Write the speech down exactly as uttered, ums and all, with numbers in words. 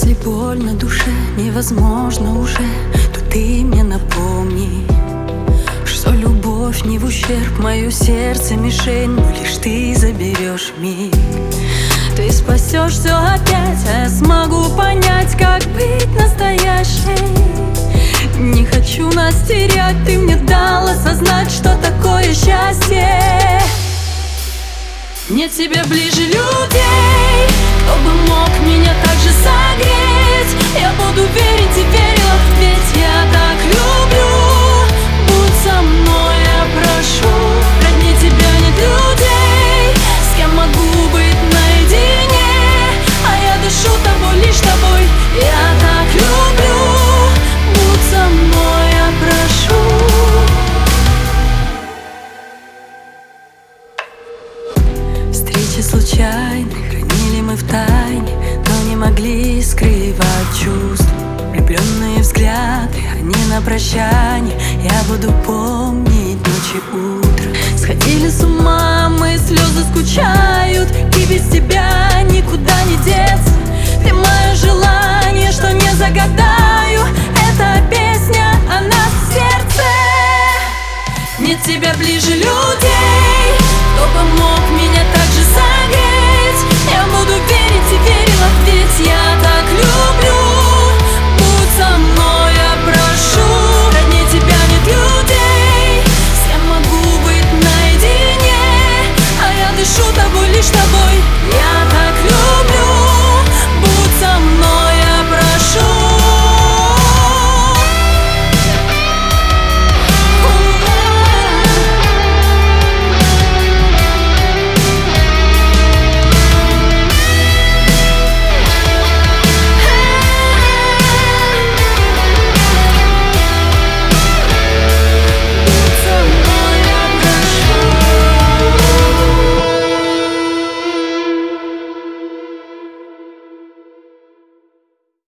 Если боль на душе невозможно уже, то ты мне напомни, что любовь не в ущерб, мое сердце мишень, но лишь ты заберешь миг. Ты спасешь все опять, а я смогу понять, как быть настоящей. Не хочу нас терять, ты мне дал осознать, что такое счастье. Нет тебя ближе людей, кто бы мог меня так же согреть. Я буду верить и верила, ведь я так люблю. Будь со мной, я прошу. Роднее тебя нет людей, с кем могу быть наедине. А я дышу тобой, лишь тобой. Я так люблю. Будь со мной, я прошу. Встречи случайны, хранили мы в тайне, но не могли скрывать чувств. Влюбленные взгляды, они на прощание. Я буду помнить ночи и утро. Сходили с ума, мои слезы скучают, и без тебя никуда не деться. Ты мое желание, что не загадаю. Это песня о нас в сердце. Нет тебя ближе людей,